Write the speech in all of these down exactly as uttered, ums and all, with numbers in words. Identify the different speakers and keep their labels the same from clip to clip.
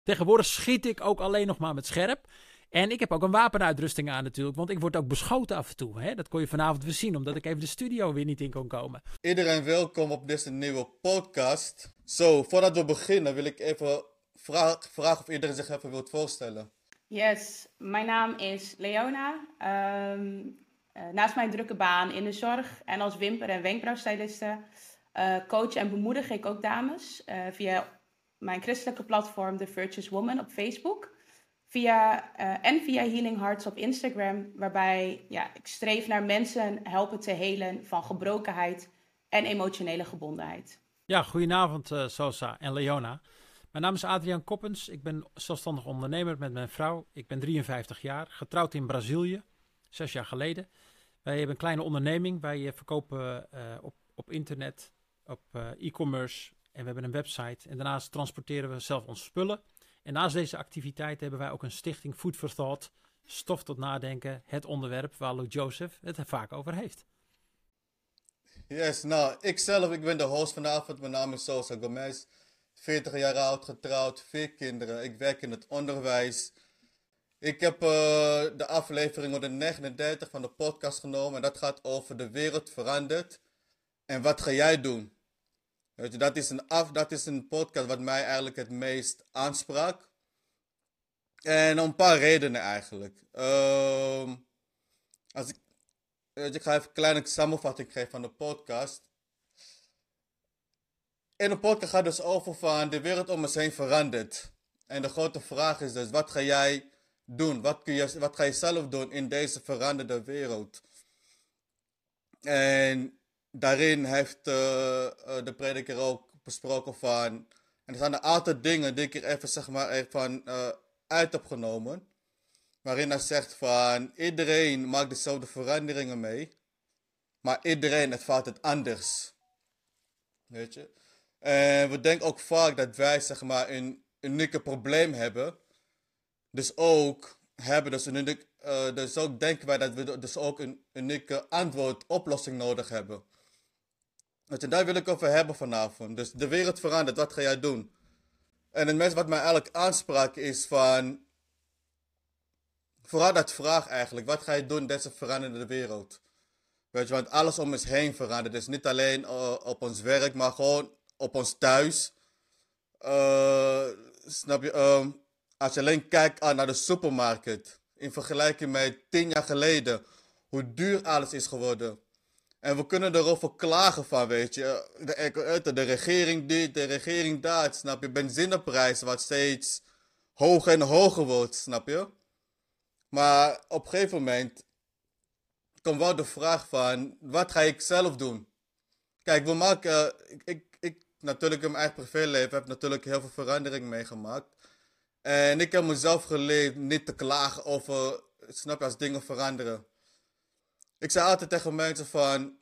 Speaker 1: Tegenwoordig schiet ik ook alleen nog maar met scherp. En ik heb ook een wapenuitrusting aan natuurlijk, want ik word ook beschoten af en toe. Hè? Dat kon je vanavond weer zien, omdat ik even de studio weer niet in kon komen.
Speaker 2: Iedereen welkom op deze nieuwe podcast. Zo, voordat we beginnen wil ik even vra- vragen of iedereen zich even wilt voorstellen.
Speaker 3: Yes, mijn naam is Leona. Um, uh, naast mijn drukke baan in de zorg en als wimper- en wenkbrauwstyliste uh, coach en bemoedig ik ook dames uh, via mijn christelijke platform The Virtuous Woman op Facebook. Via, uh, en via Healing Hearts op Instagram, waarbij ja, ik streef naar mensen helpen te helen van gebrokenheid en emotionele gebondenheid.
Speaker 1: Ja, goedenavond uh, Sosa en Leona. Mijn naam is Adriaan Koppens, ik ben zelfstandig ondernemer met mijn vrouw. Ik ben drieënvijftig jaar, getrouwd in Brazilië, zes jaar geleden. Wij hebben een kleine onderneming, wij verkopen uh, op, op internet, op uh, e-commerce en we hebben een website. En daarnaast transporteren we zelf onze spullen. En naast deze activiteit hebben wij ook een stichting Food for Thought, stof tot nadenken, het onderwerp waar Lou Joseph het er vaak over heeft.
Speaker 2: Yes, nou, ikzelf, ik ben de host vanavond. Mijn naam is Sosa Gomez, veertig jaar oud, getrouwd, vier kinderen. Ik werk in het onderwijs. Ik heb uh, de aflevering honderdnegenendertig van de podcast genomen en dat gaat over de wereld verandert. En wat ga jij doen? Weet je, dat is een, af, dat is een podcast wat mij eigenlijk het meest aansprak. En om een paar redenen eigenlijk. Uh, als ik, weet je, ik ga even een kleine samenvatting geven van de podcast. In de podcast gaat het dus over van de wereld om ons heen verandert. En de grote vraag is dus, wat ga jij doen? Wat, kun je, wat ga je zelf doen in deze veranderde wereld? En daarin heeft uh, uh, de prediker ook besproken van... En er zijn een aantal dingen die ik hier even, zeg maar, even uh, uit heb genomen. Waarin hij zegt van, iedereen maakt dezelfde veranderingen mee. Maar iedereen ervaart het anders. Weet je? En we denken ook vaak dat wij, zeg maar, een unieke probleem hebben. Dus ook hebben, dus, een uniek, uh, dus ook denken wij dat we dus ook een unieke antwoord, oplossing nodig hebben. Weet je, daar wil ik over hebben vanavond. Dus de wereld verandert, wat ga jij doen? En het meeste wat mij eigenlijk aansprak is van... Vooral dat vraag eigenlijk, wat ga je doen in deze veranderende wereld? Weet je, want alles om ons heen verandert. Dus niet alleen uh, op ons werk, maar gewoon op ons thuis. Uh, snap je? Uh, als je alleen kijkt uh, naar de supermarkt. In vergelijking met tien jaar geleden. Hoe duur alles is geworden. En we kunnen erover klagen van, weet je. De, de regering dit, de regering dat, snap je. Benzineprijs wat steeds hoger en hoger wordt, snap je. Maar op een gegeven moment komt wel de vraag van, wat ga ik zelf doen? Kijk, we maken, ik, ik, ik natuurlijk in mijn eigen privéleven heb natuurlijk heel veel verandering meegemaakt. En ik heb mezelf geleerd niet te klagen over, snap je, als dingen veranderen. Ik zei altijd tegen mensen van,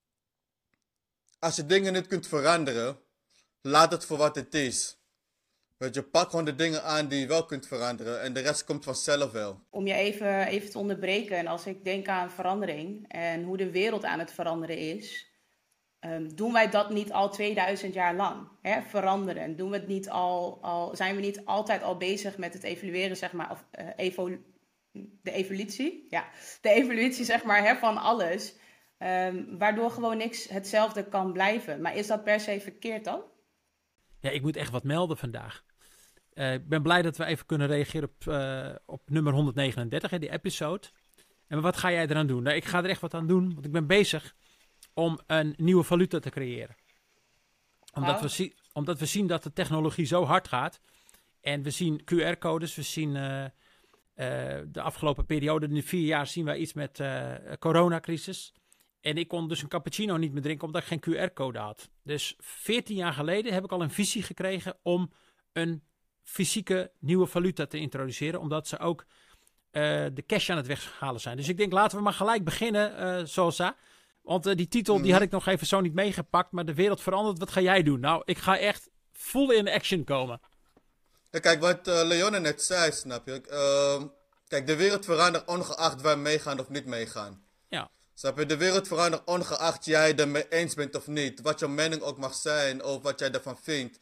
Speaker 2: als je dingen niet kunt veranderen, laat het voor wat het is. Weet je, pak gewoon de dingen aan die je wel kunt veranderen en de rest komt vanzelf wel.
Speaker 3: Om je even, even te onderbreken, en als ik denk aan verandering en hoe de wereld aan het veranderen is, um, doen wij dat niet al tweeduizend jaar lang? Hè? Veranderen. Doen we het niet al, al, zijn we niet altijd al bezig met het evalueren, zeg maar, of uh, evolu- de evolutie? Ja, de evolutie, zeg maar, hè, van alles. Um, waardoor gewoon niks hetzelfde kan blijven. Maar is dat per se verkeerd dan?
Speaker 1: Ja, ik moet echt wat melden vandaag. Uh, ik ben blij dat we even kunnen reageren op, uh, op nummer honderdnegenendertig, hè, die episode. En wat ga jij eraan doen? Nou, ik ga er echt wat aan doen, want ik ben bezig om een nieuwe valuta te creëren. Omdat, oh. we, zie, omdat we zien dat de technologie zo hard gaat. En we zien Q R-codes, we zien uh, uh, de afgelopen periode, nu vier jaar, zien wij iets met uh, coronacrisis. En ik kon dus een cappuccino niet meer drinken omdat ik geen Q R-code had. Dus veertien jaar geleden heb ik al een visie gekregen om een fysieke nieuwe valuta te introduceren. Omdat ze ook uh, de cash aan het weghalen zijn. Dus ik denk, laten we maar gelijk beginnen, uh, Sosa. Want uh, die titel die had ik nog even zo niet meegepakt. Maar de wereld verandert, wat ga jij doen? Nou, ik ga echt full in action komen.
Speaker 2: Ja, kijk, wat uh, Leone net zei, snap je? Uh, kijk, de wereld verandert ongeacht wij meegaan of niet meegaan.
Speaker 1: Ja.
Speaker 2: Snap je? De wereld verandert ongeacht jij het ermee eens bent of niet. Wat jouw mening ook mag zijn of wat jij ervan vindt.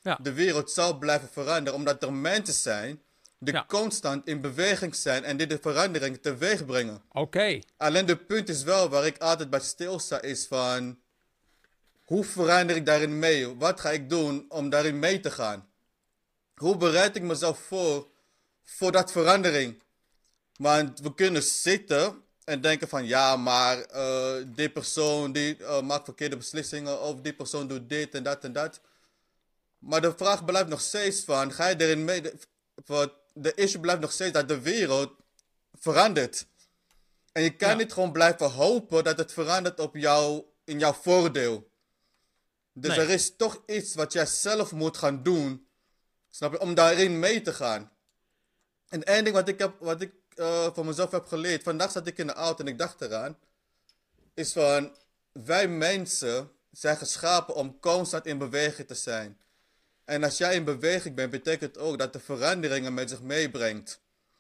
Speaker 1: Ja.
Speaker 2: de wereld zal blijven veranderen, omdat er mensen zijn die
Speaker 1: Ja.
Speaker 2: constant in beweging zijn en die de verandering teweeg brengen.
Speaker 1: Oké. Okay.
Speaker 2: Alleen de punt is wel, waar ik altijd bij stilsta, is van, hoe verander ik daarin mee? Wat ga ik doen om daarin mee te gaan? Hoe bereid ik mezelf voor, voor dat verandering? Want we kunnen zitten en denken van, ja, maar uh, die persoon die uh, maakt verkeerde beslissingen, of die persoon doet dit en dat en dat. Maar de vraag blijft nog steeds van, ga je erin mee? De, de issue blijft nog steeds dat de wereld verandert. En je kan
Speaker 1: Ja.
Speaker 2: niet gewoon blijven hopen dat het verandert op jou, in jouw voordeel. Dus
Speaker 1: Nee.
Speaker 2: er is toch iets wat jij zelf moet gaan doen, snap je, om daarin mee te gaan. En één ding wat ik, heb, wat ik uh, voor mezelf heb geleerd, vandaag zat ik in de auto en ik dacht eraan, is van, wij mensen zijn geschapen om constant in beweging te zijn. En als jij in beweging bent, betekent ook dat de veranderingen met zich meebrengt.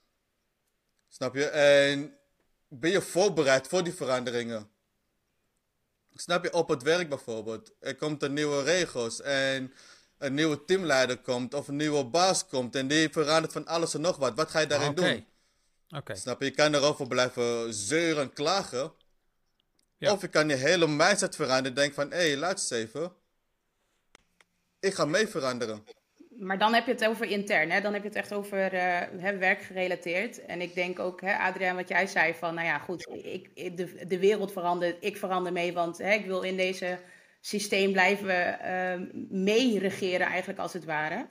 Speaker 2: Snap je? En ben je voorbereid voor die veranderingen? Snap je? Op het werk bijvoorbeeld. Er komt een nieuwe regels en een nieuwe teamleider komt of een nieuwe baas komt en die verandert van alles en nog wat. Wat ga je daarin
Speaker 1: Oké.
Speaker 2: doen?
Speaker 1: Oké.
Speaker 2: Snap je? Je kan erover blijven zeuren en klagen.
Speaker 1: Ja.
Speaker 2: Of je kan je hele mindset veranderen en denken van, hé, hey, laat eens even. Ik ga mee veranderen.
Speaker 3: Maar dan heb je het over intern, hè? Dan heb je het echt over uh, hè, werkgerelateerd. En ik denk ook, hè, Adriaan, wat jij zei van, nou ja, goed, ik, ik- de, de wereld verandert, ik verander mee, want hè, ik wil in deze systeem blijven uh, meeregeren eigenlijk als het ware.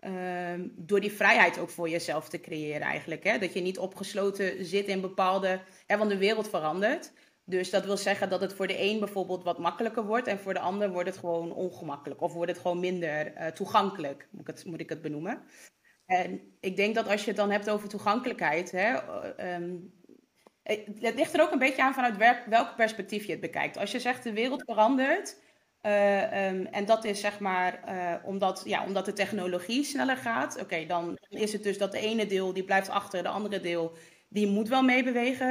Speaker 3: Um, door die vrijheid ook voor jezelf te creëren eigenlijk. Hè? Dat je niet opgesloten zit in bepaalde... Hè, want de wereld verandert. Dus dat wil zeggen dat het voor de een bijvoorbeeld wat makkelijker wordt. En voor de ander wordt het gewoon ongemakkelijk. Of wordt het gewoon minder uh, toegankelijk, moet ik, het, moet ik het benoemen. En ik denk dat als je het dan hebt over toegankelijkheid... Hè, um, het ligt er ook een beetje aan vanuit welk, welk perspectief je het bekijkt. Als je zegt de wereld verandert... Uh, um, en dat is zeg maar uh, omdat, ja, omdat de technologie sneller gaat. Oké, okay, dan is het dus dat de ene deel die blijft achter, de andere deel die moet wel meebewegen.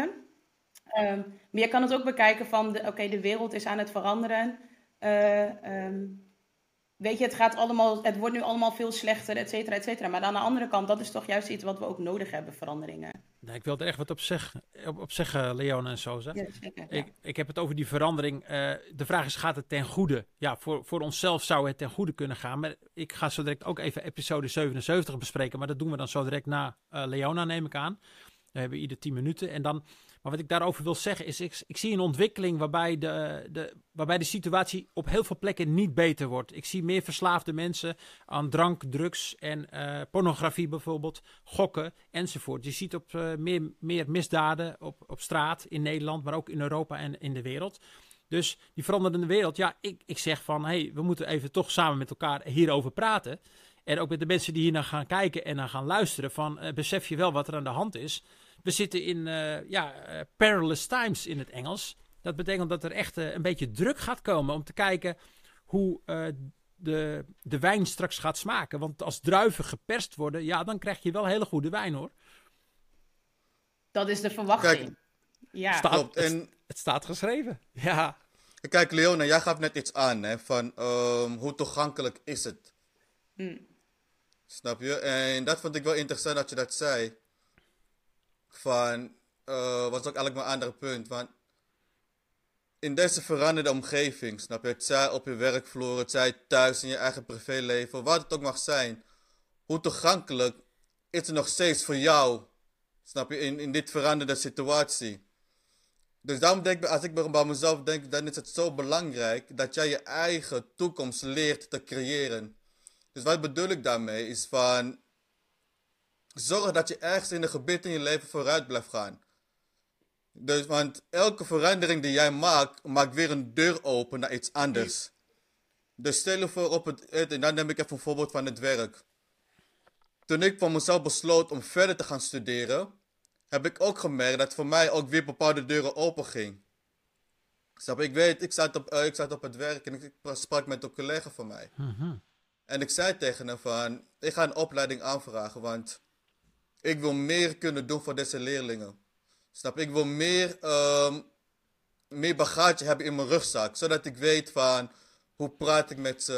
Speaker 3: Um, maar je kan het ook bekijken van, oké, okay, de wereld is aan het veranderen. Uh, um, weet je, het gaat allemaal, het wordt nu allemaal veel slechter, et cetera, et cetera. Maar aan de andere kant, dat is toch juist iets wat we ook nodig hebben, veranderingen.
Speaker 1: Nee, ik wil er echt wat op, zeg, op, op zeggen, Leona en Sosa.
Speaker 3: Ja, zeker, ja.
Speaker 1: ik, ik heb het over die verandering. Uh, de vraag is, gaat het ten goede? Ja, voor, voor onszelf zou het ten goede kunnen gaan. Maar ik ga zo direct ook even episode zevenenzeventig bespreken. Maar dat doen we dan zo direct na uh, Leona, neem ik aan. We hebben ieder tien minuten. En dan, maar wat ik daarover wil zeggen is, ik, ik zie een ontwikkeling waarbij de, de, waarbij de situatie op heel veel plekken niet beter wordt. Ik zie meer verslaafde mensen aan drank, drugs en uh, pornografie bijvoorbeeld, gokken enzovoort. Je ziet op uh, meer, meer misdaden op, op straat in Nederland, maar ook in Europa en in de wereld. Dus die veranderende wereld, ja, ik, ik zeg van, hé, hey, we moeten even toch samen met elkaar hierover praten. En ook met de mensen die hier naar gaan kijken en naar gaan luisteren, van uh, besef je wel wat er aan de hand is. We zitten in uh, ja, uh, perilous times in het Engels. Dat betekent dat er echt uh, een beetje druk gaat komen om te kijken hoe uh, de, de wijn straks gaat smaken. Want als druiven geperst worden, ja, dan krijg je wel hele goede wijn, hoor.
Speaker 3: Dat is de verwachting.
Speaker 2: Kijk,
Speaker 3: ja.
Speaker 1: Staat,
Speaker 2: klopt.
Speaker 1: het,
Speaker 2: En
Speaker 1: het staat geschreven. Ja.
Speaker 2: kijk, Leona, jij gaf net iets aan, hè, van um, hoe toegankelijk is het?
Speaker 3: Hmm.
Speaker 2: Snap je? En dat vond ik wel interessant dat je dat zei. Van, uh, was ook eigenlijk mijn andere punt. Want in deze veranderde omgeving, snap je? Het zij op je werkvloer, het zij thuis in je eigen privéleven, wat het ook mag zijn. Hoe toegankelijk is het nog steeds voor jou, snap je, in, in dit veranderde situatie. Dus daarom denk ik, als ik bij mezelf denk, dan is het zo belangrijk dat jij je eigen toekomst leert te creëren. Dus wat bedoel ik daarmee is van, zorg dat je ergens in een gebied in je leven vooruit blijft gaan. Dus, want elke verandering die jij maakt, maakt weer een deur open naar iets anders. Dus stel je voor op het, en dan neem ik even een voorbeeld van het werk. Toen ik voor mezelf besloot om verder te gaan studeren, heb ik ook gemerkt dat voor mij ook weer bepaalde deuren open ging. Snap je? Ik weet, ik zat op, uh, ik zat op het werk en ik sprak met een collega van mij.
Speaker 1: Mm-hmm.
Speaker 2: En ik zei tegen hem van, ik ga een opleiding aanvragen, want ik wil meer kunnen doen voor deze leerlingen. Snap je? Ik wil meer, um, meer bagage hebben in mijn rugzak, zodat ik weet van, hoe praat ik met ze,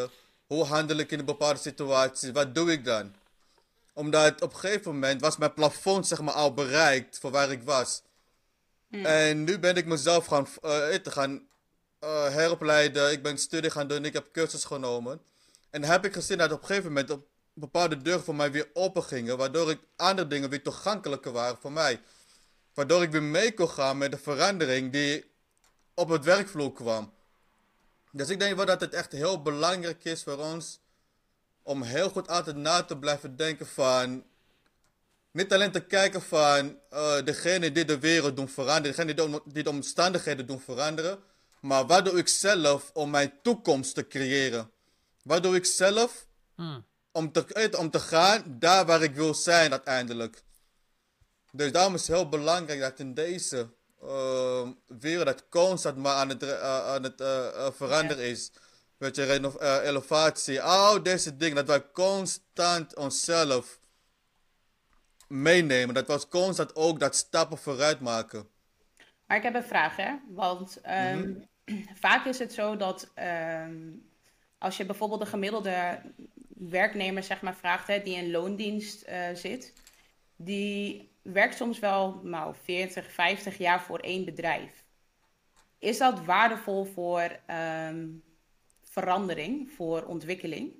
Speaker 2: Hoe handel ik in een bepaalde situatie? Wat doe ik dan? Omdat op een gegeven moment was mijn plafond zeg maar al bereikt voor waar ik was.
Speaker 3: Mm.
Speaker 2: En nu ben ik mezelf gaan, uh, te gaan uh, heropleiden. Ik ben studie gaan doen. Ik heb cursus genomen. En heb ik gezien dat op een gegeven moment op bepaalde deuren voor mij weer open gingen. Waardoor ik andere dingen weer toegankelijker waren voor mij. Waardoor ik weer mee kon gaan met de verandering die op het werkvloer kwam. Dus ik denk wel dat het echt heel belangrijk is voor ons om heel goed altijd na te blijven denken van, niet alleen te kijken van uh, degene die de wereld doen veranderen, degene die de, die de omstandigheden doen veranderen, maar wat doe ik zelf om mijn toekomst te creëren? Wat doe ik zelf
Speaker 1: Hmm.
Speaker 2: om, te, om te gaan daar waar ik wil zijn uiteindelijk? Dus daarom is het heel belangrijk dat in deze uh, wereld dat constant maar aan het, uh, aan het uh, uh, veranderen is. Weet je, reno- uh, elevatie, al deze dingen, dat wij constant onszelf meenemen. Dat we constant ook dat stappen vooruit maken.
Speaker 3: Maar ik heb een vraag, hè? Want ehm, vaak is het zo dat ehm, als je bijvoorbeeld een gemiddelde werknemer zeg maar, vraagt, hè, die in loondienst eh, zit, die werkt soms wel nou, veertig, vijftig jaar voor één bedrijf. Is dat waardevol voor ehm, verandering, voor ontwikkeling?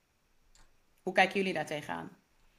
Speaker 3: Hoe kijken jullie daar tegenaan?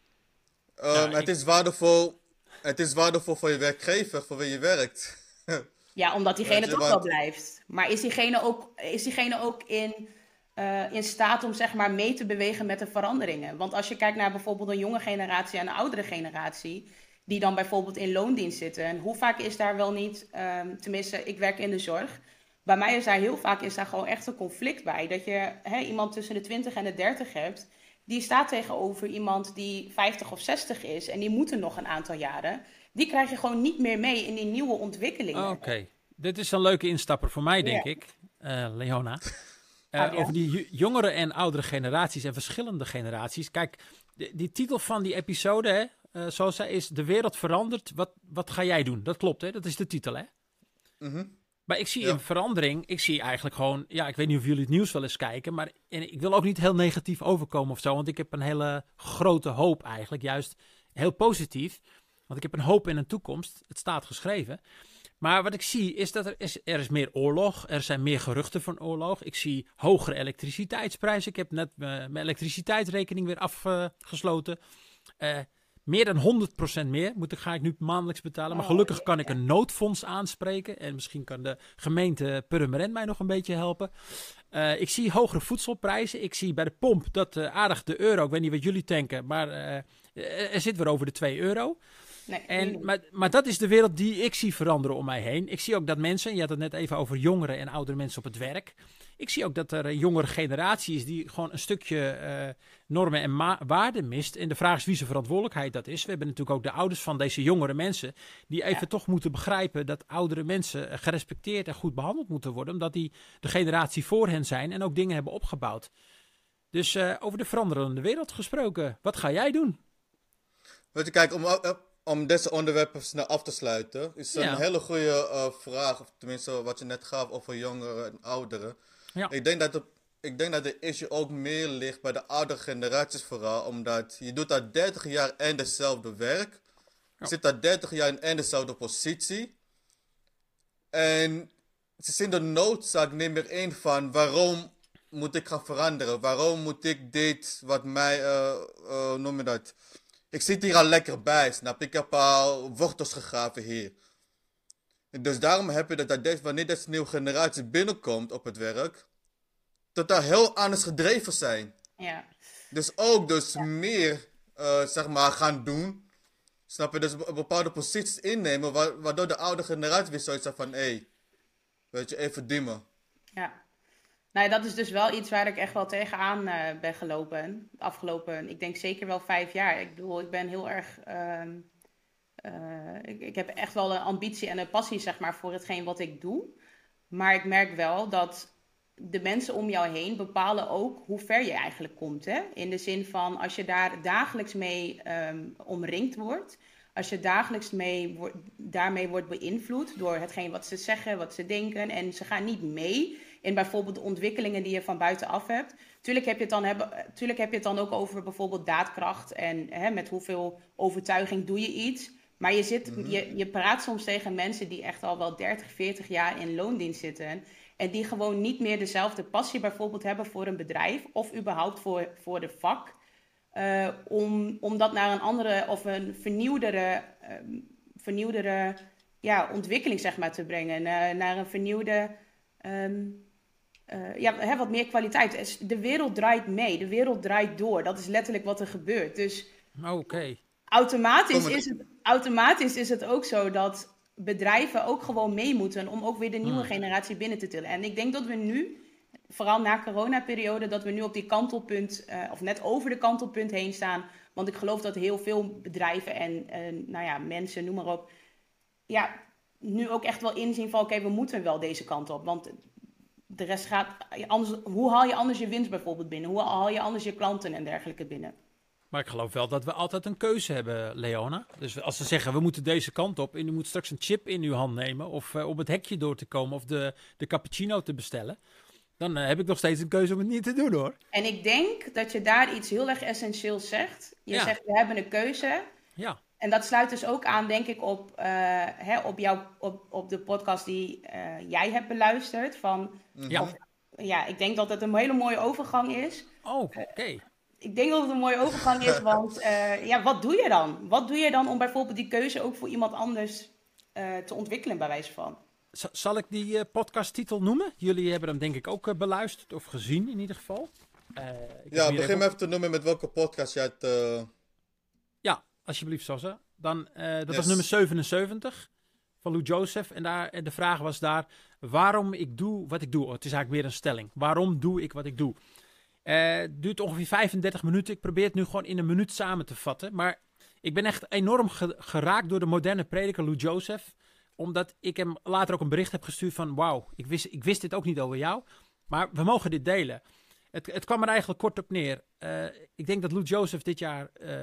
Speaker 2: Um,
Speaker 1: Ja,
Speaker 2: het,
Speaker 1: ik-
Speaker 2: is waardevol, het is waardevol voor je werkgever, voor wie je werkt.
Speaker 3: Ja, omdat diegene
Speaker 2: Weet je,
Speaker 3: toch wel
Speaker 2: want-
Speaker 3: blijft. Maar is diegene ook, is diegene ook in, eh, in staat om zeg maar mee te bewegen met de veranderingen? Want als je kijkt naar bijvoorbeeld een jonge generatie en een oudere generatie, die dan bijvoorbeeld in loondienst zitten. En hoe vaak is daar wel niet, ehm, tenminste, ik werk in de zorg. Bij mij is daar heel vaak is daar gewoon echt een conflict bij. Dat je hè, iemand tussen de twintig en de dertig hebt, die staat tegenover iemand die vijftig of zestig is. En die moeten nog een aantal jaren. Die krijg je gewoon niet meer mee in die nieuwe ontwikkelingen.
Speaker 1: Oké, dit is een leuke instapper voor mij, denk
Speaker 3: Ja.
Speaker 1: ik, eh, Leona. Eh,
Speaker 3: Adriaan?
Speaker 1: over die ju- jongere en oudere generaties en verschillende generaties. Kijk, de- die titel van die episode, hè, eh, zoals zij is, De wereld verandert, wat, wat ga jij doen? Dat klopt, hè? Dat is de titel, hè?
Speaker 2: Mhm.
Speaker 1: Maar ik zie
Speaker 2: Ja.
Speaker 1: in verandering, ik zie eigenlijk gewoon, ja, ik weet niet of jullie het nieuws wel eens kijken, maar en ik wil ook niet heel negatief overkomen of zo, want ik heb een hele grote hoop eigenlijk, juist heel positief, want ik heb een hoop in een toekomst, het staat geschreven. Maar wat ik zie is dat er is, er is meer oorlog, er zijn meer geruchten van oorlog, ik zie hogere elektriciteitsprijzen, ik heb net uh, mijn elektriciteitsrekening weer afgesloten. Uh, Meer dan honderd procent meer moet ik, ga ik nu maandelijks betalen. Maar
Speaker 3: Oh,
Speaker 1: gelukkig
Speaker 3: ja,
Speaker 1: kan ik
Speaker 3: ja.
Speaker 1: een noodfonds aanspreken. En misschien kan de gemeente Purmerend mij nog een beetje helpen. Uh, ik zie hogere voedselprijzen. Ik zie bij de pomp dat uh, aardig de euro, ik weet niet wat jullie denken, maar uh, er zit weer over de twee euro.
Speaker 3: Nee,
Speaker 1: En,
Speaker 3: niet.
Speaker 1: maar, maar dat is de wereld die ik zie veranderen om mij heen. Ik zie ook dat mensen, je had het net even over jongere en oudere mensen op het werk. Ik zie ook dat er een jongere generatie is die gewoon een stukje uh, normen en ma- waarden mist. En de vraag is wie zijn verantwoordelijkheid dat is. We hebben natuurlijk ook de ouders van deze jongere mensen die even
Speaker 3: Ja.
Speaker 1: toch moeten begrijpen dat oudere mensen gerespecteerd en goed behandeld moeten worden. Omdat die de generatie voor hen zijn en ook dingen hebben opgebouwd. Dus uh, over de veranderende wereld gesproken, wat ga jij doen?
Speaker 2: Weet je, kijk, om, om deze onderwerpen snel af te sluiten, is een
Speaker 1: Ja.
Speaker 2: hele goede uh, vraag, of tenminste wat je net gaf over jongeren en ouderen.
Speaker 1: Ja.
Speaker 2: Ik denk dat, het, ik denk dat de issue ook meer ligt bij de oudere generaties vooral, omdat je doet al dertig jaar en dezelfde werk. Je
Speaker 1: Ja.
Speaker 2: zit al dertig jaar in en dezelfde positie. En ze zien de noodzaak niet meer in van waarom moet ik gaan veranderen? Waarom moet ik dit, wat mij, uh, uh, noem je dat? Ik zit hier al lekker bij, snap je? Ik heb al wortels gegraven hier. Dus daarom heb je dat, dat deze, wanneer deze nieuwe generatie binnenkomt op het werk, totaal heel anders gedreven zijn.
Speaker 3: Ja.
Speaker 2: Dus ook dus meer, uh, zeg maar, gaan doen. Snap je? Dus be- bepaalde posities innemen, wa- waardoor de oude generatie weer zoiets heeft van, hé, hey, weet je, even dimmen.
Speaker 3: Ja. Nou, ja, dat is dus wel iets waar ik echt wel tegenaan uh, ben gelopen. De afgelopen, ik denk zeker wel vijf jaar. Ik bedoel, ik ben heel erg... ehm, uh, ik, ik heb echt wel een ambitie en een passie, zeg maar, voor hetgeen wat ik doe. Maar ik merk wel dat de mensen om jou heen bepalen ook hoe ver je eigenlijk komt. Hè? In de zin van, als je daar dagelijks mee um, omringd wordt... Als je dagelijks mee wo- daarmee wordt beïnvloed door hetgeen wat ze zeggen, wat ze denken... en ze gaan niet mee in bijvoorbeeld de ontwikkelingen die je van buitenaf hebt. Tuurlijk heb je het dan, hebben, tuurlijk heb je het dan ook over bijvoorbeeld daadkracht en hè, met hoeveel overtuiging doe je iets. Maar je, zit,
Speaker 2: Mhm.
Speaker 3: je, je praat soms tegen mensen die echt al wel dertig, veertig jaar in loondienst zitten. En die gewoon niet meer dezelfde passie bijvoorbeeld hebben voor een bedrijf of überhaupt voor, voor de vak. Uh, om, om dat naar een andere of een vernieuwdere, um, vernieuwdere ja, ontwikkeling zeg maar, te brengen. Naar, naar een vernieuwde, um, uh, ja, hè, wat meer kwaliteit. De wereld draait mee, de wereld draait door. Dat is letterlijk wat er gebeurt. Dus
Speaker 1: Oké. Okay.
Speaker 3: automatisch, is het, automatisch is het ook zo dat bedrijven ook gewoon mee moeten om ook weer de nieuwe hmm. generatie binnen te tillen. En ik denk dat we nu, vooral na coronaperiode, dat we nu op die kantelpunt, uh, of net over de kantelpunt heen staan. Want ik geloof dat heel veel bedrijven en uh, nou ja, mensen, noem maar op, ja, nu ook echt wel inzien van oké, okay, we moeten wel deze kant op. Want de rest gaat, anders, hoe haal je anders je winst bijvoorbeeld binnen? Hoe haal je anders je klanten en dergelijke binnen?
Speaker 1: Maar ik geloof wel dat we altijd een keuze hebben, Leona. Dus als ze zeggen, we moeten deze kant op en u moet straks een chip in uw hand nemen of uh, om het hekje door te komen of de, de cappuccino te bestellen, dan uh, heb ik nog steeds een keuze om het niet te doen, hoor.
Speaker 3: En ik denk dat je daar iets heel erg essentieels zegt. Je ja. zegt, we hebben een keuze.
Speaker 1: Ja.
Speaker 3: En dat sluit dus ook aan, denk ik, op, uh, hè, op, jou, op, op de podcast die uh, jij hebt beluisterd. Van,
Speaker 1: ja.
Speaker 3: Of, ja, ik denk dat het een hele mooie overgang is.
Speaker 1: Oh, oké. Okay.
Speaker 3: Ik denk dat het een mooie overgang is, want uh, ja, wat doe je dan? Wat doe je dan om bijvoorbeeld die keuze ook voor iemand anders uh, te ontwikkelen, bij wijze van?
Speaker 1: Z- zal ik die uh, podcasttitel noemen? Jullie hebben hem denk ik ook uh, beluisterd of gezien in ieder geval.
Speaker 2: Uh, ja, begin even, even te noemen met welke podcast jij het... Uh...
Speaker 1: Ja, alsjeblieft, Sosa. Dan, uh, dat yes. was nummer zevenenzeventig van Lou Joseph. En, daar, en de vraag was daar, waarom ik doe wat ik doe. Oh, het is eigenlijk meer een stelling. Waarom doe ik wat ik doe? Uh, het duurt ongeveer vijfendertig minuten. Ik probeer het nu gewoon in een minuut samen te vatten. Maar ik ben echt enorm ge- geraakt door de moderne prediker Lou Joseph. Omdat ik hem later ook een bericht heb gestuurd van... Wauw, ik wist, ik wist dit ook niet over jou. Maar we mogen dit delen. Het, het kwam er eigenlijk kort op neer. Uh, ik denk dat Lou Joseph dit jaar uh,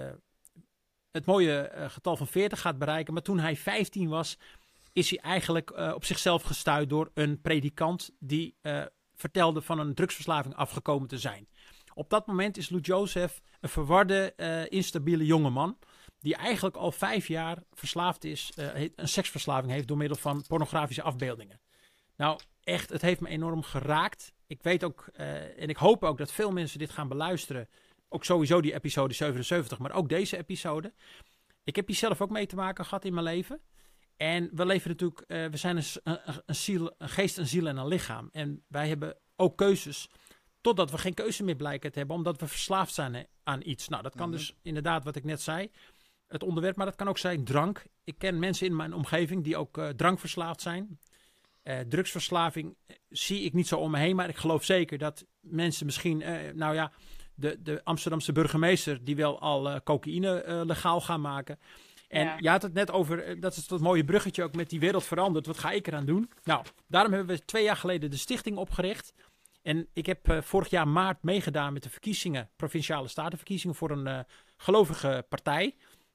Speaker 1: het mooie uh, getal van veertig gaat bereiken. Maar toen hij vijftien was, is hij eigenlijk uh, op zichzelf gestuit door een predikant die... Uh, vertelde van een drugsverslaving afgekomen te zijn. Op dat moment is Lou Joseph een verwarde, uh, instabiele jongeman, die eigenlijk al vijf jaar verslaafd is, uh, een seksverslaving heeft door middel van pornografische afbeeldingen. Nou, echt, het heeft me enorm geraakt. Ik weet ook, uh, en ik hoop ook dat veel mensen dit gaan beluisteren. Ook sowieso die episode zevenenzeventig, maar ook deze episode. Ik heb hier zelf ook mee te maken gehad in mijn leven. En we leven natuurlijk, uh, we zijn een, een, een, ziel, een geest, een ziel en een lichaam. En wij hebben ook keuzes, totdat we geen keuze meer blijken te hebben, omdat we verslaafd zijn aan iets. Nou, dat kan mm-hmm. dus inderdaad, wat ik net zei, het onderwerp, maar dat kan ook zijn drank. Ik ken mensen in mijn omgeving die ook uh, drankverslaafd zijn. Uh, drugsverslaving zie ik niet zo om me heen, maar ik geloof zeker dat mensen misschien, uh, nou ja, de, de Amsterdamse burgemeester, die wel al uh, cocaïne uh, legaal gaan maken. En ja. je had het net over, dat is dat mooie bruggetje ook met die wereld veranderd. Wat ga ik eraan doen? Nou, daarom hebben we twee jaar geleden de stichting opgericht. En ik heb uh, vorig jaar maart meegedaan met de verkiezingen, provinciale statenverkiezingen voor een uh, gelovige partij.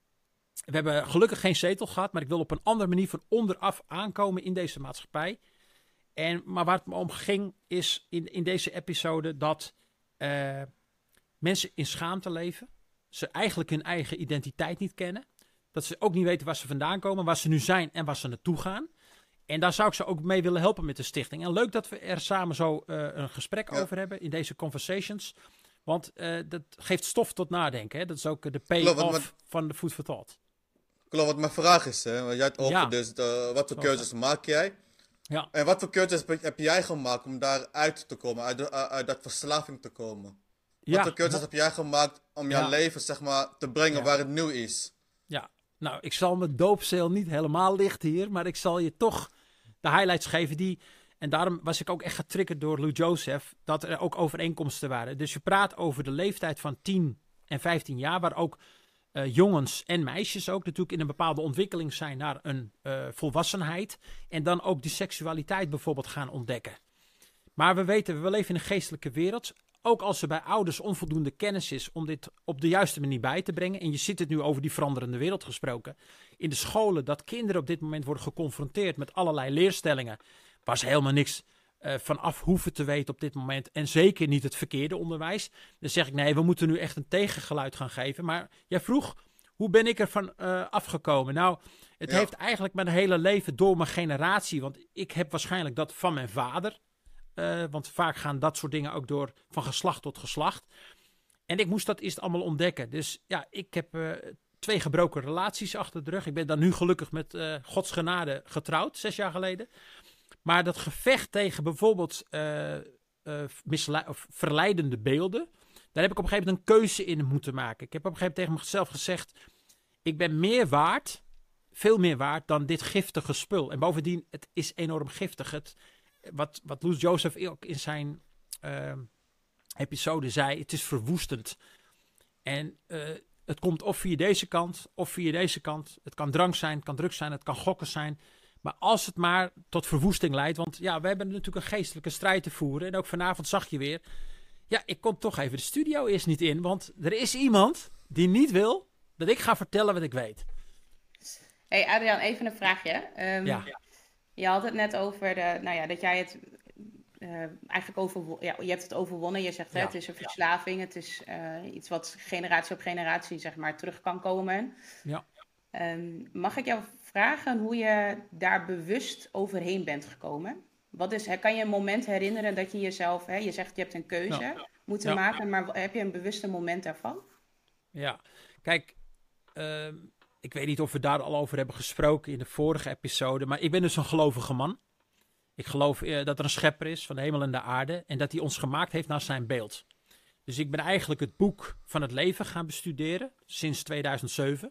Speaker 1: We hebben gelukkig geen zetel gehad, maar ik wil op een andere manier van onderaf aankomen in deze maatschappij. En, maar waar het me om ging is in, in deze episode dat uh, mensen in schaamte leven. Ze eigenlijk hun eigen identiteit niet kennen. Dat ze ook niet weten waar ze vandaan komen, waar ze nu zijn en waar ze naartoe gaan. En daar zou ik ze ook mee willen helpen met de stichting. En leuk dat we er samen zo uh, een gesprek ja. over hebben in deze conversations. Want uh, dat geeft stof tot nadenken. Hè? Dat is ook de pay-off van de Food for Thought.
Speaker 2: Klopt, wat mijn vraag is. Hè? Want jij hebt over ja. dus de, wat voor keuzes okay. maak jij?
Speaker 1: Ja.
Speaker 2: En wat voor keuzes heb jij gemaakt om daaruit te komen, uit, de, uit dat verslaving te komen? Ja. Wat voor keuzes heb jij gemaakt om jouw ja. leven zeg maar, te brengen ja. waar het nu is?
Speaker 1: Ja. Nou, ik zal mijn doopcel niet helemaal lichten hier, maar ik zal je toch de highlights geven die... En daarom was ik ook echt getriggerd door Lou Joseph, dat er ook overeenkomsten waren. Dus je praat over de leeftijd van tien en vijftien jaar, waar ook uh, jongens en meisjes ook natuurlijk in een bepaalde ontwikkeling zijn naar een uh, volwassenheid. En dan ook die seksualiteit bijvoorbeeld gaan ontdekken. Maar we weten, we leven in een geestelijke wereld. Ook als er bij ouders onvoldoende kennis is om dit op de juiste manier bij te brengen. En je ziet het nu over die veranderende wereld gesproken. In de scholen dat kinderen op dit moment worden geconfronteerd met allerlei leerstellingen. Waar ze helemaal niks uh, vanaf hoeven te weten op dit moment. En zeker niet het verkeerde onderwijs. Dan zeg ik, nee, we moeten nu echt een tegengeluid gaan geven. Maar jij vroeg, hoe ben ik er van uh, afgekomen? Nou, het ja. heeft eigenlijk mijn hele leven door mijn generatie. Want ik heb waarschijnlijk dat van mijn vader. Uh, want vaak gaan dat soort dingen ook door van geslacht tot geslacht. En ik moest dat eerst allemaal ontdekken. Dus ja, ik heb uh, twee gebroken relaties achter de rug. Ik ben dan nu gelukkig met uh, Gods genade getrouwd, zes jaar geleden. Maar dat gevecht tegen bijvoorbeeld uh, uh, misle- of verleidende beelden, daar heb ik op een gegeven moment een keuze in moeten maken. Ik heb op een gegeven moment tegen mezelf gezegd, ik ben meer waard, veel meer waard dan dit giftige spul. En bovendien, het is enorm giftig. Het, wat, wat Loes Joseph ook in zijn uh, episode zei, het is verwoestend. En uh, het komt of via deze kant, of via deze kant. Het kan drank zijn, het kan drugs zijn, het kan gokken zijn. Maar als het maar tot verwoesting leidt, want ja, we hebben natuurlijk een geestelijke strijd te voeren. En ook vanavond zag je weer, ja, ik kom toch even de studio eerst niet in, want er is iemand die niet wil dat ik ga vertellen wat ik weet.
Speaker 3: Hey Adriaan, even een vraagje. Um, ja. Je had het net over de, nou ja, dat jij het uh, eigenlijk over, ja, je hebt het overwonnen. Je zegt, ja. hè, het is een verslaving, het is uh, iets wat generatie op generatie, zeg maar, terug kan komen.
Speaker 1: Ja.
Speaker 3: Um, mag ik jou vragen hoe je daar bewust overheen bent gekomen? Wat is, kan je een moment herinneren dat je jezelf, hè, je zegt je hebt een keuze ja. moeten ja. maken, maar heb je een bewuste moment daarvan?
Speaker 1: Ja, kijk, uh, ik weet niet of we daar al over hebben gesproken in de vorige episode, maar ik ben dus een gelovige man. Ik geloof uh, dat er een schepper is van de hemel en de aarde en dat hij ons gemaakt heeft naar zijn beeld. Dus ik ben eigenlijk het boek van het leven gaan bestuderen sinds tweeduizend zeven.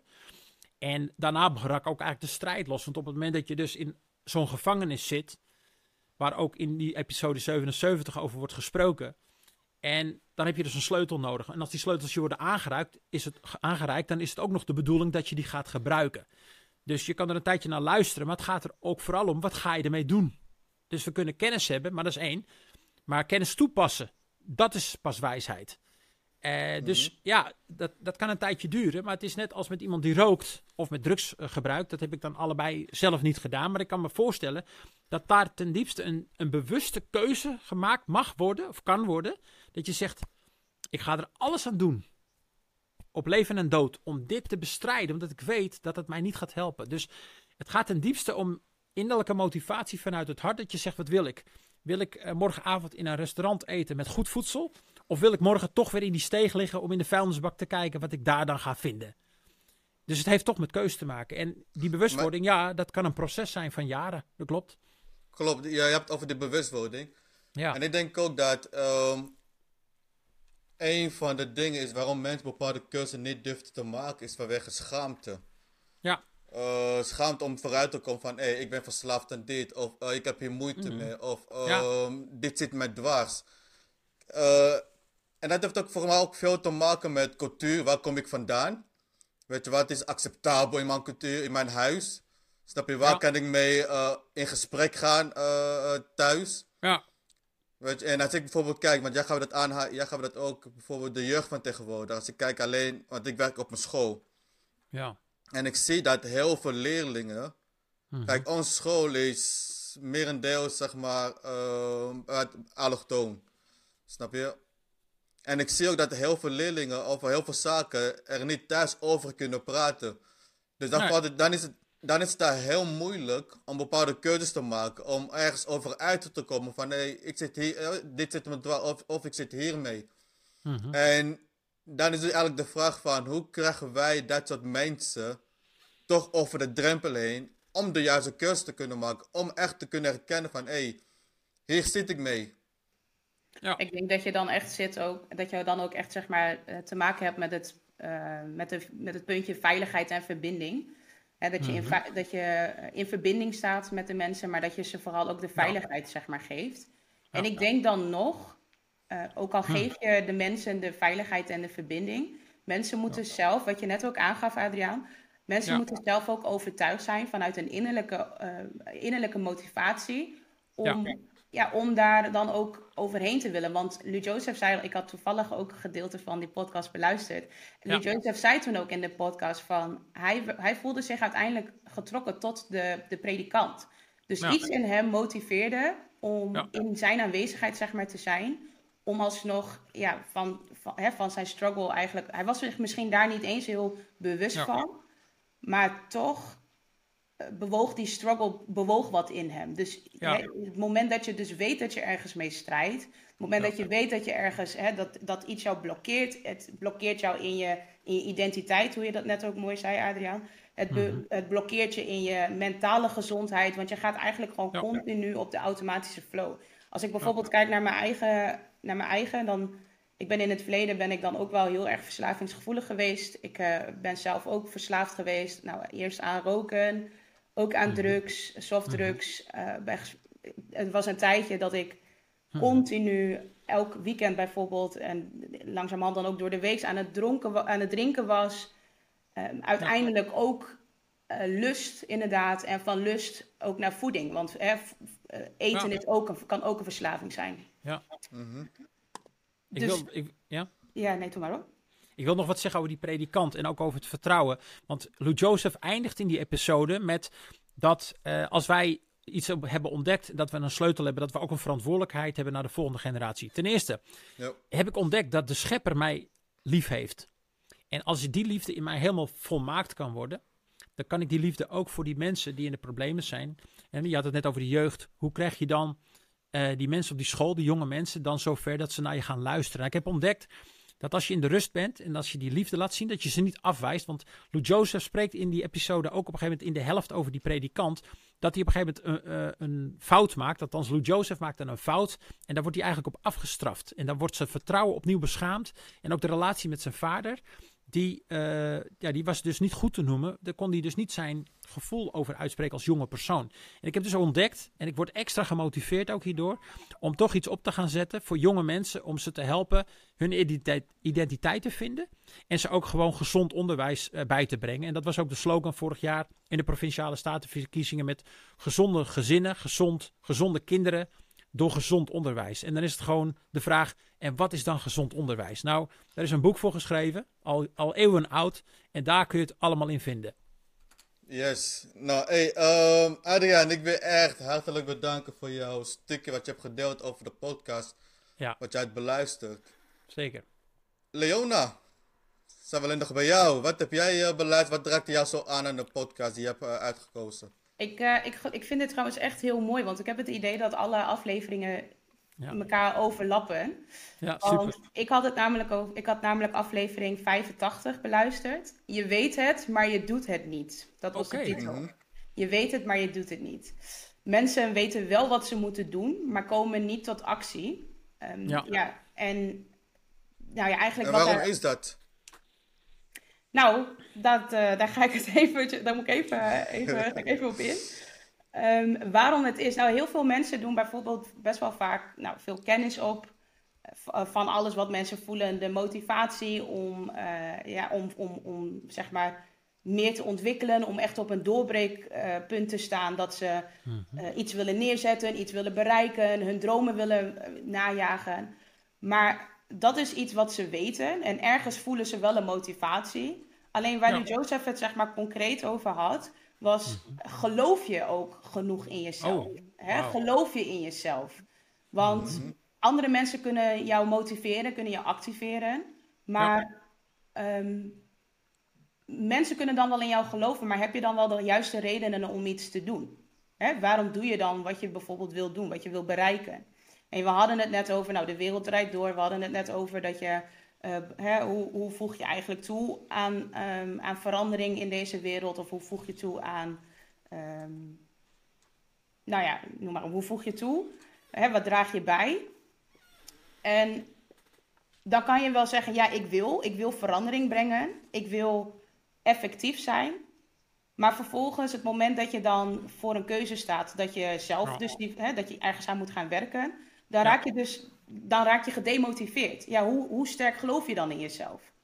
Speaker 1: En daarna brak ook eigenlijk de strijd los. Want op het moment dat je dus in zo'n gevangenis zit, waar ook in die episode zevenenzeventig over wordt gesproken, en dan heb je dus een sleutel nodig. En als die sleutels je worden aangereikt, is het, aangereikt, dan is het ook nog de bedoeling dat je die gaat gebruiken. Dus je kan er een tijdje naar luisteren, maar het gaat er ook vooral om, wat ga je ermee doen? Dus we kunnen kennis hebben, maar dat is één. Maar kennis toepassen, dat is pas wijsheid. Uh, mm-hmm. Dus ja, dat, dat kan een tijdje duren. Maar het is net als met iemand die rookt of met drugs uh, gebruikt. Dat heb ik dan allebei zelf niet gedaan. Maar ik kan me voorstellen dat daar ten diepste een, een bewuste keuze gemaakt mag worden, of kan worden. Dat je zegt, ik ga er alles aan doen, op leven en dood, om dit te bestrijden. Omdat ik weet dat het mij niet gaat helpen. Dus het gaat ten diepste om innerlijke motivatie vanuit het hart. Dat je zegt, wat wil ik? Wil ik uh, morgenavond in een restaurant eten met goed voedsel? Of wil ik morgen toch weer in die steeg liggen om in de vuilnisbak te kijken wat ik daar dan ga vinden? Dus het heeft toch met keus te maken. En die bewustwording, maar, ja, dat kan een proces zijn van jaren. Dat klopt.
Speaker 2: Klopt, ja, je hebt het over de bewustwording.
Speaker 1: Ja.
Speaker 2: En ik denk ook dat um, een van de dingen is waarom mensen bepaalde keuzes niet durven te maken, is vanwege schaamte.
Speaker 1: Ja.
Speaker 2: Uh, schaamte om vooruit te komen van, hé, hey, ik ben verslaafd aan dit. Of uh, ik heb hier moeite mm-hmm. mee. Of uh, ja. dit zit mij dwars. Uh, en dat heeft ook voor mij ook veel te maken met cultuur. Waar kom ik vandaan? Weet je wat is acceptabel in mijn cultuur, in mijn huis? Snap je, waar ja. kan ik mee uh, in gesprek gaan uh, uh, thuis?
Speaker 1: Ja.
Speaker 2: Weet je, en als ik bijvoorbeeld kijk, want jij gaat dat aanhalen, jij gaat dat ook, bijvoorbeeld de jeugd van tegenwoordig. Als ik kijk alleen, want ik werk op mijn school.
Speaker 1: Ja.
Speaker 2: En ik zie dat heel veel leerlingen, mm-hmm. kijk, onze school is merendeels, zeg maar, uh, allochtoon. Snap je? En ik zie ook dat heel veel leerlingen over heel veel zaken er niet thuis over kunnen praten. Dus dan, nee. het, dan, is, het, dan is het daar heel moeilijk om bepaalde keuzes te maken. Om ergens over uit te komen van, hé, hey, ik zit hier, dit zit me dwars, of, of ik zit hiermee. Mm-hmm. En dan is dus eigenlijk de vraag van, hoe krijgen wij dat soort mensen toch over de drempel heen om de juiste keuze te kunnen maken. Om echt te kunnen herkennen van, hé, hey, hier zit ik mee.
Speaker 3: Ja. Ik denk dat je dan echt zit ook, dat je dan ook echt zeg maar te maken hebt met het, uh, met de, met het puntje veiligheid en verbinding. Hè, dat, je mm-hmm. in, dat je in verbinding staat met de mensen, maar dat je ze vooral ook de veiligheid ja. zeg maar geeft. Ja. En ik denk dan nog, uh, ook al geef je de mensen de veiligheid en de verbinding, mensen moeten ja. zelf, wat je net ook aangaf Adriaan, mensen ja. moeten zelf ook overtuigd zijn vanuit een innerlijke, uh, innerlijke motivatie om... Ja. Ja, om daar dan ook overheen te willen. Want Louis Joseph zei, ik had toevallig ook een gedeelte van die podcast beluisterd. En Louis ja. Joseph zei toen ook in de podcast van, hij, hij voelde zich uiteindelijk getrokken tot de, de predikant. Dus ja. iets in hem motiveerde om
Speaker 1: Ja.
Speaker 3: in zijn aanwezigheid, zeg maar, te zijn. Om alsnog ja, van, van, hè, van zijn struggle eigenlijk... Hij was zich misschien daar niet eens heel bewust
Speaker 1: Ja.
Speaker 3: van. Maar toch eh, bewoog die struggle bewoog wat in hem. Dus
Speaker 1: Ja.
Speaker 3: hè, het moment dat je dus weet dat je ergens mee strijdt... Het moment
Speaker 1: Ja.
Speaker 3: dat je weet dat je ergens... Hè, dat, dat iets jou blokkeert. Het blokkeert jou in je, in je identiteit, hoe je dat net ook mooi zei, Adriaan. Het, be-
Speaker 1: Mhm.
Speaker 3: het blokkeert je in je mentale gezondheid. Want je gaat eigenlijk gewoon
Speaker 1: Ja.
Speaker 3: continu op de automatische flow. Als ik bijvoorbeeld kijk naar mijn eigen... Naar mijn eigen dan, ik ben in het verleden ben ik dan ook wel heel erg verslavingsgevoelig geweest. Ik eh, ben zelf ook verslaafd geweest. Nou, eerst aan roken, ook aan
Speaker 1: Mhm.
Speaker 3: drugs, softdrugs. Eh, bij ges- het was een tijdje dat ik
Speaker 1: Mhm.
Speaker 3: continu elk weekend bijvoorbeeld en langzamerhand dan ook door de week aan het, dronken, wa- aan het drinken was. Eh, uiteindelijk ook eh, lust inderdaad en van lust ook naar voeding. Want eh, v- eh, eten
Speaker 1: Ja.
Speaker 3: is ook een, kan ook een verslaving zijn.
Speaker 1: Ja.
Speaker 2: Mhm.
Speaker 1: Ik
Speaker 3: Dus-
Speaker 1: wil, ik, ja?
Speaker 3: Ja, nee, doe maar op.
Speaker 1: Ik wil nog wat zeggen over die predikant en ook over het vertrouwen. Want Lou Joseph eindigt in die episode met dat eh, als wij iets hebben ontdekt, dat we een sleutel hebben, dat we ook een verantwoordelijkheid hebben naar de volgende generatie. Ten eerste
Speaker 2: Ja.
Speaker 1: heb ik ontdekt dat de schepper mij lief heeft. En als die liefde in mij helemaal volmaakt kan worden, dan kan ik die liefde ook voor die mensen die in de problemen zijn. En je had het net over de jeugd. Hoe krijg je dan eh, die mensen op die school, die jonge mensen, dan zover dat ze naar je gaan luisteren? Nou, ik heb ontdekt dat als je in de rust bent en als je die liefde laat zien, dat je ze niet afwijst. Want Lou Joseph spreekt in die episode ook op een gegeven moment in de helft over die predikant, dat hij op een gegeven moment een, uh, een fout maakt. Althans, Lou Joseph maakt dan een fout en daar wordt hij eigenlijk op afgestraft. En dan wordt zijn vertrouwen opnieuw beschaamd. En ook de relatie met zijn vader, die, uh, ja, die was dus niet goed te noemen. Daar kon hij dus niet zijn gevoel over uitspreken als jonge persoon. En ik heb dus ontdekt, en ik word extra gemotiveerd ook hierdoor, om toch iets op te gaan zetten voor jonge mensen, om ze te helpen hun identiteit, identiteit te vinden en ze ook gewoon gezond onderwijs uh, bij te brengen. En dat was ook de slogan vorig jaar in de Provinciale Statenverkiezingen met gezonde gezinnen, gezond, gezonde kinderen door gezond onderwijs. En dan is het gewoon de vraag, en wat is dan gezond onderwijs? Nou, daar is een boek voor geschreven, al, al eeuwen oud, en daar kun je het allemaal in vinden.
Speaker 2: Yes. Nou, hey, um, Adriaan, ik wil echt hartelijk bedanken voor jouw stukje wat je hebt gedeeld over de podcast.
Speaker 1: Ja.
Speaker 2: Wat jij hebt beluisterd.
Speaker 1: Zeker.
Speaker 2: Leona, zijn we alleen nog bij jou. Wat heb jij uh, beluisterd? Wat raakte jou zo aan aan de podcast die je hebt uh, uitgekozen?
Speaker 3: Ik, uh, ik, ik vind dit trouwens echt heel mooi, want ik heb het idee dat alle afleveringen ja. elkaar overlappen.
Speaker 1: Ja, super.
Speaker 3: Want ik had het namelijk over, ik had namelijk aflevering vijfentachtig beluisterd. Je weet het, maar je doet het niet. Dat was
Speaker 1: Okay.
Speaker 3: de titel.
Speaker 2: Mm-hmm.
Speaker 3: Je weet het, maar je doet het niet. Mensen weten wel wat ze moeten doen, maar komen niet tot actie. Um,
Speaker 1: ja.
Speaker 3: ja. En nou ja, eigenlijk.
Speaker 2: En waarom
Speaker 3: wat er...
Speaker 2: is dat?
Speaker 3: Nou, dat, uh, daar ga ik het even, daar moet ik even, even, ga ik even op in. Um, waarom het is? Nou, heel veel mensen doen bijvoorbeeld best wel vaak nou, veel kennis op uh, van alles wat mensen voelen. De motivatie om, uh, ja, om, om, om zeg maar meer te ontwikkelen, om echt op een doorbreekpunt uh, te staan. Dat ze uh, iets willen neerzetten, iets willen bereiken, hun dromen willen uh, najagen. Maar dat is iets wat ze weten en ergens voelen ze wel een motivatie. Alleen waar ja. Joseph het zeg maar concreet over had, was mm-hmm. geloof je ook genoeg in jezelf?
Speaker 1: Oh,
Speaker 3: Hè?
Speaker 1: wow.
Speaker 3: Geloof je in jezelf? Want mm-hmm. andere mensen kunnen jou motiveren, kunnen jou activeren. Maar ja. um, mensen kunnen dan wel in jou geloven, maar heb je dan wel de juiste redenen om iets te doen? Hè? Waarom doe je dan wat je bijvoorbeeld wil doen, wat je wil bereiken? En we hadden het net over, nou de wereld draait door. We hadden het net over dat je, uh, hè, hoe, hoe voeg je eigenlijk toe aan, um, aan verandering in deze wereld? Of hoe voeg je toe aan, um, nou ja, noem maar op, hoe voeg je toe? Hè, wat draag je bij? En dan kan je wel zeggen, ja ik wil, ik wil verandering brengen. Ik wil effectief zijn. Maar vervolgens, het moment dat je dan voor een keuze staat, dat je zelf oh. dus die, hè, dat je ergens aan moet gaan werken, dan ja. raak je dus, dan raak je gedemotiveerd. Ja, hoe, hoe sterk geloof je dan in jezelf?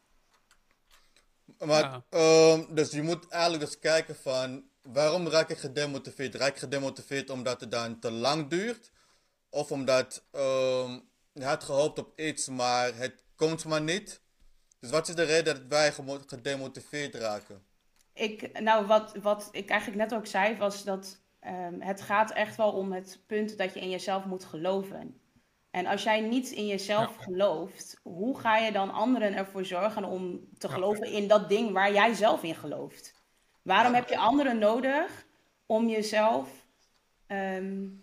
Speaker 2: Maar, ja. um, dus je moet eigenlijk dus kijken van, waarom raak ik gedemotiveerd? Raak ik gedemotiveerd omdat het dan te lang duurt? Of omdat um, je had gehoopt op iets, maar het komt maar niet? Dus wat is de reden dat wij gedemotiveerd raken?
Speaker 3: Ik, nou, wat, wat ik eigenlijk net ook zei, was dat um, het gaat echt wel om het punt dat je in jezelf moet geloven. En als jij niet in jezelf
Speaker 1: Ja.
Speaker 3: gelooft, hoe ga je dan anderen ervoor zorgen om te
Speaker 1: Ja.
Speaker 3: geloven in dat ding waar jij zelf in gelooft? Waarom
Speaker 2: Ja.
Speaker 3: heb je anderen nodig om jezelf, um,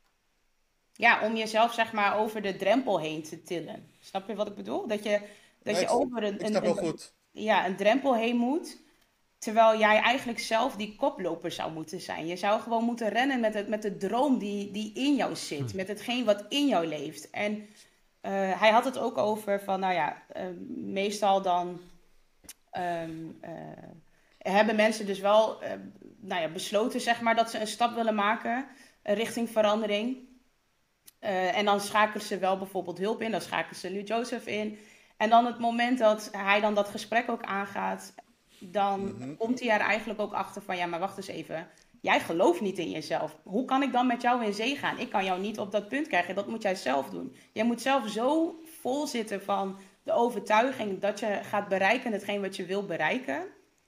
Speaker 3: ja, om jezelf zeg maar over de drempel heen te tillen? Snap je wat ik bedoel? Dat je, dat
Speaker 2: Nee,
Speaker 3: je
Speaker 2: ik,
Speaker 3: over een,
Speaker 2: ik
Speaker 3: een,
Speaker 2: snap heel
Speaker 3: een,
Speaker 2: goed.
Speaker 3: ja, een drempel heen moet, terwijl jij eigenlijk zelf die koploper zou moeten zijn. Je zou gewoon moeten rennen met, het, met de droom die, die in jou zit,
Speaker 1: Hm.
Speaker 3: met hetgeen wat in jou leeft. En uh, hij had het ook over van, nou ja, uh, meestal dan um, uh, hebben mensen dus wel uh, nou ja, besloten, zeg maar, dat ze een stap willen maken uh, richting verandering. Uh, en dan schakelen ze wel bijvoorbeeld hulp in, dan schakelen ze Louis Joseph in. En dan het moment dat hij dan dat gesprek ook aangaat, dan
Speaker 2: Mhm.
Speaker 3: komt hij er eigenlijk ook achter van, ja, maar wacht eens even. Jij gelooft niet in jezelf. Hoe kan ik dan met jou in zee gaan? Ik kan jou niet op dat punt krijgen. Dat moet jij zelf doen. Jij moet zelf zo vol zitten van de overtuiging dat je gaat bereiken hetgeen wat je wil bereiken.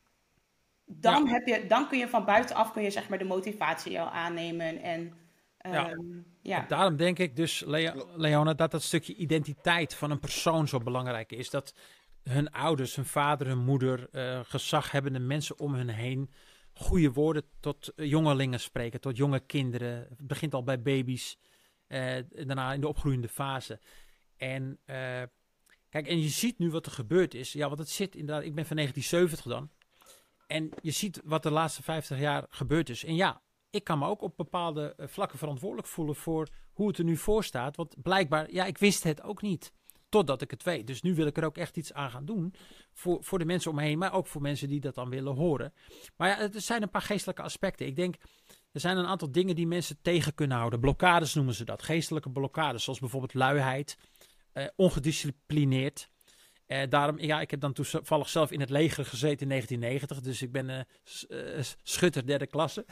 Speaker 3: Dan,
Speaker 1: Ja.
Speaker 3: heb je, dan kun je van buitenaf kun je, zeg maar, de motivatie al aannemen. En
Speaker 1: Ja.
Speaker 3: um, ja.
Speaker 1: Daarom denk ik dus, Lea-
Speaker 2: Klopt.
Speaker 1: Leona, dat dat stukje identiteit van een persoon zo belangrijk is. Dat hun ouders, hun vader, hun moeder, uh, gezaghebbende mensen om hun heen goede woorden tot uh, jongelingen spreken, tot jonge kinderen. Het begint al bij baby's, uh, daarna in de opgroeiende fase. En uh, kijk, en je ziet nu wat er gebeurd is. Ja, want het zit inderdaad, ik ben van negentien zeventig dan. En je ziet wat de laatste vijftig jaar gebeurd is. En ja, ik kan me ook op bepaalde uh, vlakken verantwoordelijk voelen voor hoe het er nu voor staat. Want blijkbaar, ja, ik wist het ook niet. Totdat ik het weet. Dus nu wil ik er ook echt iets aan gaan doen. Voor, voor de mensen om me heen, maar ook voor mensen die dat dan willen horen. Maar ja, er zijn een paar geestelijke aspecten. Ik denk, er zijn een aantal dingen die mensen tegen kunnen houden. Blokkades noemen ze dat. Geestelijke blokkades, zoals bijvoorbeeld luiheid, uh, ongedisciplineerd. Uh, daarom, ja, ik heb dan toevallig zelf in het leger gezeten in negentien negentig. Dus ik ben uh, uh, schutter derde klasse.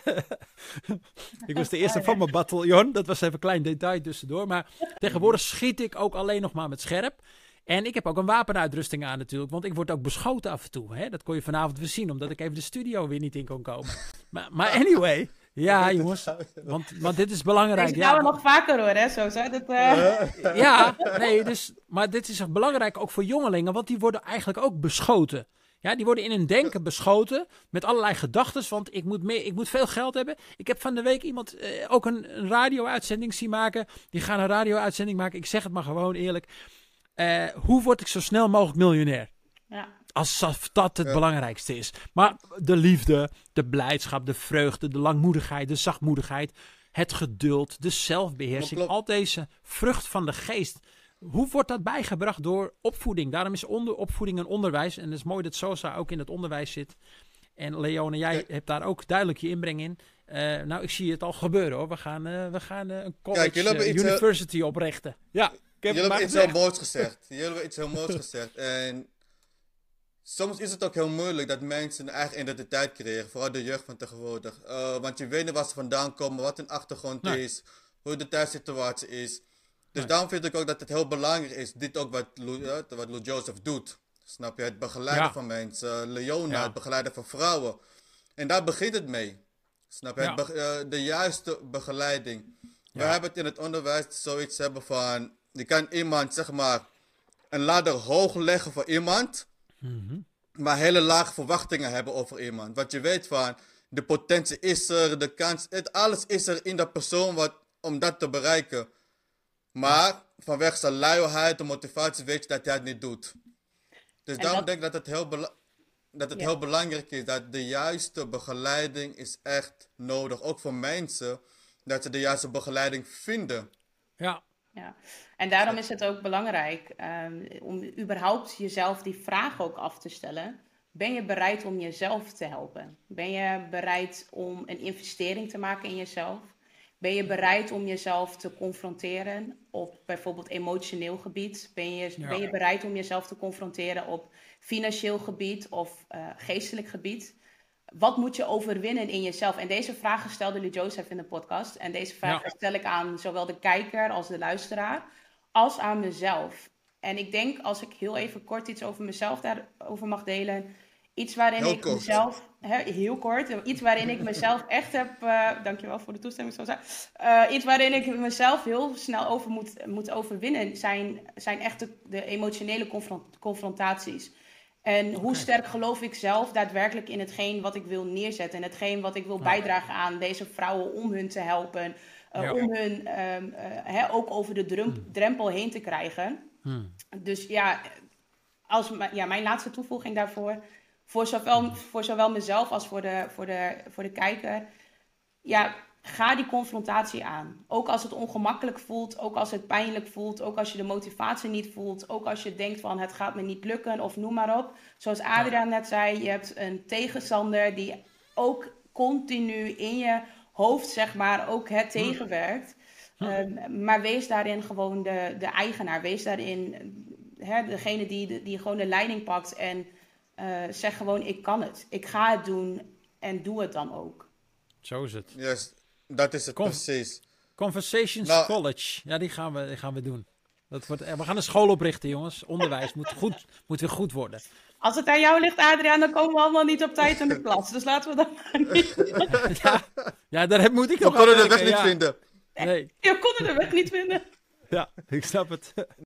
Speaker 1: Ik was de eerste van mijn bataljon. Dat was even een klein detail tussendoor. Maar tegenwoordig schiet ik ook alleen nog maar met scherp. En ik heb ook een wapenuitrusting aan natuurlijk. Want ik word ook beschoten af en toe. Hè? Dat kon je vanavond weer zien. Omdat ik even de studio weer niet in kon komen. Maar, maar anyway. Ja, jongens. Want, want dit is belangrijk.
Speaker 3: Deze gaan we
Speaker 1: ja,
Speaker 3: nog vaker horen, hè? Zo, zo, dat, uh...
Speaker 1: Ja, nee, dus, maar dit is belangrijk ook voor jongelingen. Want die worden eigenlijk ook beschoten. Ja, die worden in hun denken beschoten met allerlei gedachten. Want ik moet, meer, ik moet veel geld hebben. Ik heb van de week iemand uh, ook een, een radio-uitzending zien maken. Die gaan een radio-uitzending maken. Ik zeg het maar gewoon eerlijk. Uh, hoe word ik zo snel mogelijk miljonair?
Speaker 3: Ja.
Speaker 1: Alsof dat het
Speaker 2: ja.
Speaker 1: belangrijkste is. Maar de liefde, de blijdschap, de vreugde, de langmoedigheid, de zachtmoedigheid, het geduld, de zelfbeheersing. Al deze vrucht van de geest. Hoe wordt dat bijgebracht door opvoeding? Daarom is onder, opvoeding en onderwijs. En het is mooi dat Sosa ook in het onderwijs zit. En Leone, jij ja. hebt daar ook duidelijk je inbreng in. Uh, nou, ik zie het al gebeuren hoor. We gaan, uh, we gaan uh, een college, Kijk, uh,
Speaker 2: iets,
Speaker 1: university uh, oprichten. Ja, ik heb
Speaker 2: jullie hebben iets heel moois gezegd. Jullie hebben iets heel moois gezegd. En soms is het ook heel moeilijk dat mensen een eigen identiteit creëren. Vooral de jeugd van tegenwoordig. Uh, want je weet niet waar ze vandaan komen, wat hun achtergrond nee. is, hoe de thuissituatie is. Dus nee. daarom vind ik ook dat het heel belangrijk is, dit ook wat Lou, uh, wat Louis Joseph doet. Snap je? Het begeleiden ja. van mensen. Uh, Leona, ja. het begeleiden van vrouwen. En daar begint het mee. Snap je? Ja. Het be- uh, de juiste begeleiding. Ja. We hebben het in het onderwijs zoiets hebben van, je kan iemand, zeg maar, een ladder hoog leggen voor iemand, mm-hmm. maar hele lage verwachtingen hebben over iemand. Want je weet van, de potentie is er, de kans, het, alles is er in dat persoon wat, om dat te bereiken. Maar vanwege zijn luiheid, de motivatie, weet je dat hij het niet doet. Dus en daarom dat... denk ik dat het heel, bela- dat het ja. heel belangrijk is dat de juiste begeleiding is echt nodig. Ook voor mensen, dat ze de juiste begeleiding vinden.
Speaker 1: Ja.
Speaker 3: Ja, en daarom is het ook belangrijk um, om überhaupt jezelf die vraag ook af te stellen. Ben je bereid om jezelf te helpen? Ben je bereid om een investering te maken in jezelf? Ben je bereid om jezelf te confronteren op bijvoorbeeld emotioneel gebied? Ben je, ja. ben je bereid om jezelf te confronteren op financieel gebied of uh, geestelijk gebied? Wat moet je overwinnen in jezelf? En deze vragen stelde Louis Joseph in de podcast. En deze vragen ja. stel ik aan zowel de kijker als de luisteraar, als aan mezelf. En ik denk, als ik heel even kort iets over mezelf daarover mag delen, Iets waarin
Speaker 2: Heel
Speaker 3: ik
Speaker 2: kort.
Speaker 3: mezelf, hè, heel kort, iets waarin ik mezelf echt heb, uh, dankjewel voor de toestemming, zo uh, iets waarin ik mezelf heel snel over moet, moet overwinnen, zijn, zijn echt de, de emotionele confront, confrontaties. En hoe
Speaker 1: Oké.
Speaker 3: sterk geloof ik zelf daadwerkelijk in hetgeen wat ik wil neerzetten. En hetgeen wat ik wil
Speaker 1: Ja.
Speaker 3: bijdragen aan deze vrouwen om hun te helpen. Uh,
Speaker 1: Ja.
Speaker 3: Om hun um, uh, hè, ook over de drem-
Speaker 1: Hmm.
Speaker 3: drempel heen te krijgen.
Speaker 1: Hmm.
Speaker 3: Dus ja, als, m- ja, mijn laatste toevoeging daarvoor. Voor zowel, voor zowel mezelf als voor de, voor, de, voor de kijker. Ja, ga die confrontatie aan. Ook als het ongemakkelijk voelt, ook als het pijnlijk voelt, ook als je de motivatie niet voelt, ook als je denkt van het gaat me niet lukken of noem maar op. Zoals Adriaan net zei, je hebt een tegenstander die ook continu in je hoofd, zeg maar, ook het tegenwerkt. Um, maar wees daarin gewoon de, de eigenaar. Wees daarin hè, degene die, die gewoon de leiding pakt en uh, zeg gewoon ik kan het. Ik ga het doen en doe het dan ook.
Speaker 1: Zo is het.
Speaker 2: Yes, dat is het
Speaker 1: Kom.
Speaker 2: precies.
Speaker 1: Conversations
Speaker 2: Nou-
Speaker 1: College. Ja, die gaan we, die gaan we doen. Dat wordt, we gaan een school oprichten, jongens. Onderwijs moet, goed, moet weer goed worden.
Speaker 3: Als het aan jou ligt, Adriaan, dan komen we allemaal niet op tijd in de klas. Dus laten we dat maar niet.
Speaker 1: Ja, ja daar moet ik
Speaker 2: We
Speaker 1: nog aan
Speaker 2: konden de weg
Speaker 1: werken,
Speaker 2: niet
Speaker 1: ja.
Speaker 2: vinden.
Speaker 1: Nee,
Speaker 3: Je kon de weg niet vinden.
Speaker 1: ja, ik snap het.